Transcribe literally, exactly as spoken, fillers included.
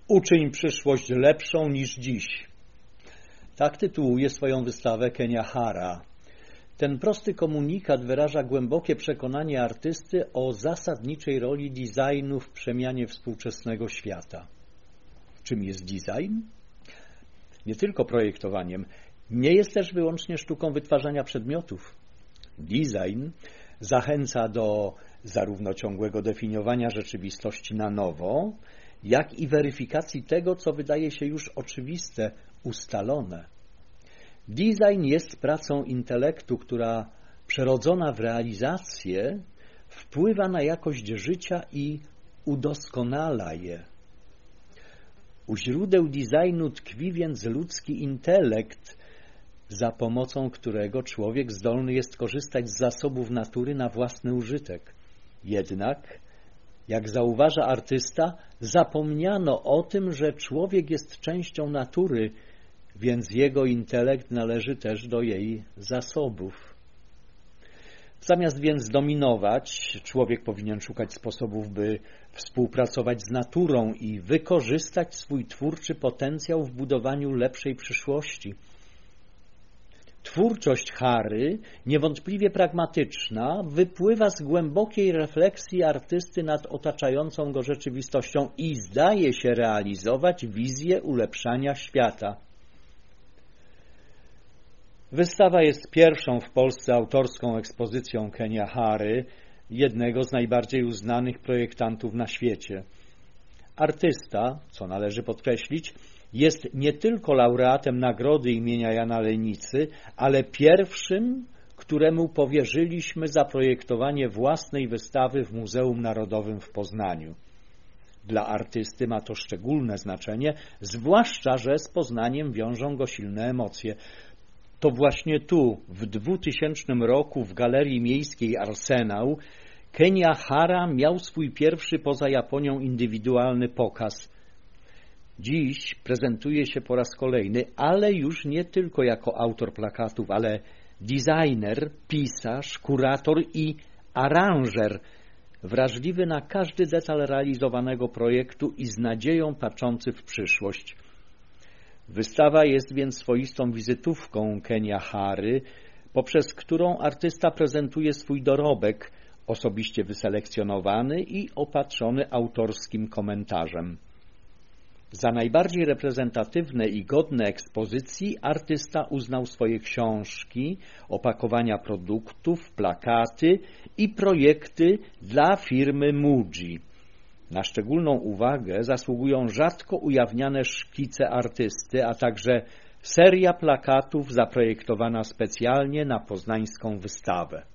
Uczyń przyszłość lepszą niż dziś. Tak tytułuje swoją wystawę Kenia Hara. Ten prosty komunikat wyraża głębokie przekonanie artysty o zasadniczej roli designu w przemianie współczesnego świata. Czym jest design? Nie tylko projektowaniem. Nie jest też wyłącznie sztuką wytwarzania przedmiotów. Design zachęca do zarówno ciągłego definiowania rzeczywistości na nowo, jak i weryfikacji tego, co wydaje się już oczywiste, ustalone. Design jest pracą intelektu, która przerodzona w realizację wpływa na jakość życia i udoskonala je. U źródeł designu tkwi więc ludzki intelekt, za pomocą którego człowiek zdolny jest korzystać z zasobów natury na własny użytek. Jednak, jak zauważa artysta, zapomniano o tym, że człowiek jest częścią natury, więc jego intelekt należy też do jej zasobów. Zamiast więc dominować, człowiek powinien szukać sposobów, by współpracować z naturą i wykorzystać swój twórczy potencjał w budowaniu lepszej przyszłości. Twórczość Hary, niewątpliwie pragmatyczna, wypływa z głębokiej refleksji artysty nad otaczającą go rzeczywistością i zdaje się realizować wizję ulepszania świata. Wystawa jest pierwszą w Polsce autorską ekspozycją Kenia Hary, jednego z najbardziej uznanych projektantów na świecie. Artysta, co należy podkreślić, jest nie tylko laureatem nagrody imienia Jana Lenicy, ale pierwszym, któremu powierzyliśmy zaprojektowanie własnej wystawy w Muzeum Narodowym w Poznaniu. Dla artysty ma to szczególne znaczenie, zwłaszcza że z Poznaniem wiążą go silne emocje. To właśnie tu, w dwutysięcznym roku w Galerii Miejskiej Arsenał, Kenia Hara miał swój pierwszy poza Japonią indywidualny pokaz. Dziś prezentuje się po raz kolejny, ale już nie tylko jako autor plakatów, ale designer, pisarz, kurator i aranżer, wrażliwy na każdy detal realizowanego projektu i z nadzieją patrzący w przyszłość. Wystawa jest więc swoistą wizytówką Kenia Hary, poprzez którą artysta prezentuje swój dorobek, osobiście wyselekcjonowany i opatrzony autorskim komentarzem. Za najbardziej reprezentatywne i godne ekspozycji artysta uznał swoje książki, opakowania produktów, plakaty i projekty dla firmy Muji. Na szczególną uwagę zasługują rzadko ujawniane szkice artysty, a także seria plakatów zaprojektowana specjalnie na poznańską wystawę.